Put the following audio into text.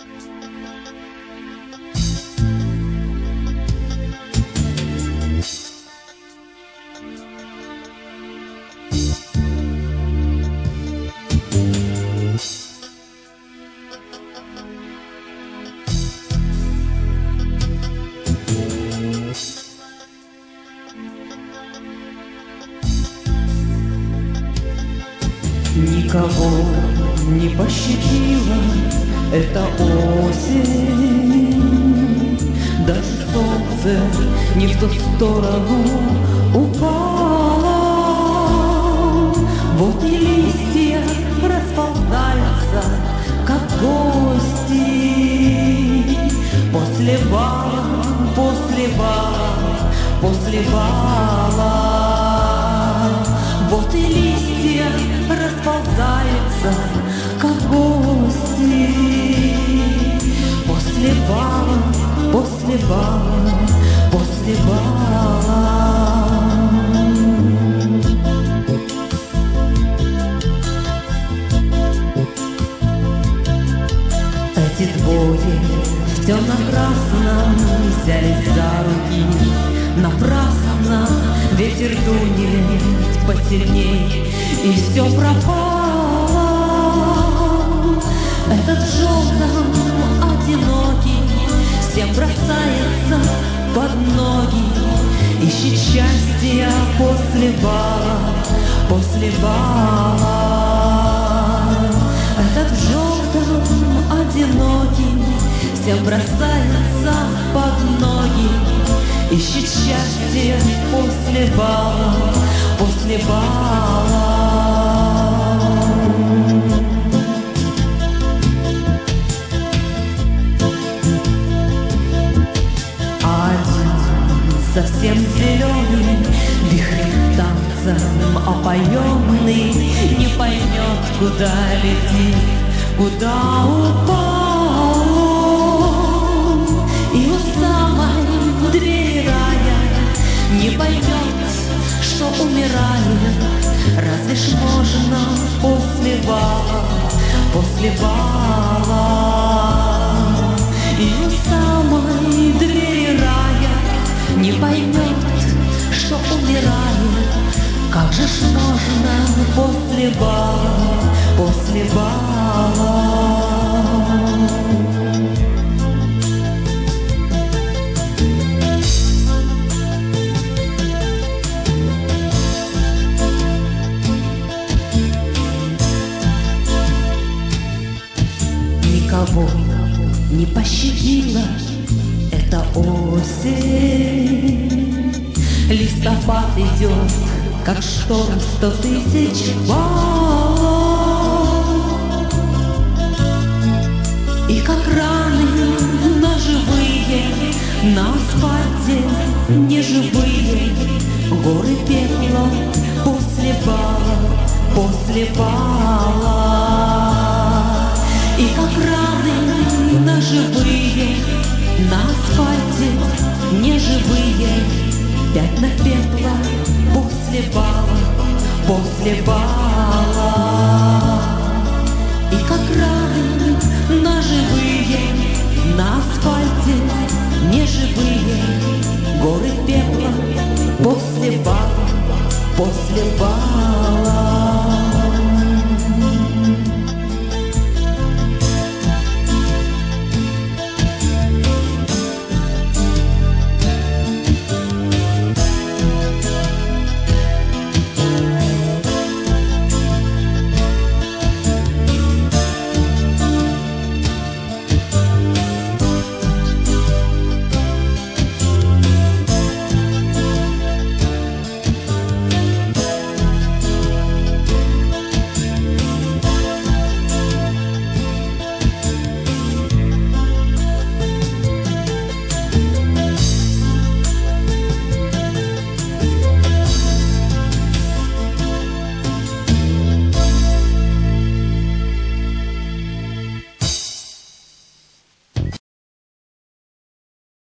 Никого не пощадила эта осень, даже солнце не в ту сторону упало. Вот и листья расползаются, как гости. После бала, после бала, после бала. Вот и листья расползаются, как гости. После бала, после бала, после бала. Эти двое в темно-красном взялись за руки. Напрасно ветер дунет посильней, и все пропало. Этот в желтом одинокий всем бросается под ноги, ищет счастья после бала, после бала. Этот в желтом одинокий всем бросается под ноги, ищет счастье после бала, после бала. Один совсем зеленый, вихрем танцем опоенный, не поймет, куда летит, куда упал. И у самой двери рая не поймет, что умирает. Разве ж можно после бала, после бала. И у самой двери рая не поймет, что умирает. Как же ж можно после бала, после бала. Никого не пощадила эта осень. Листопад идет, как шторм 100 тысяч баллов. И как раны ножевые на асфальте неживые, горы пепла после бала, после бала. И как раны ножевые на асфальте неживые, пятна пепла после бала, после бала.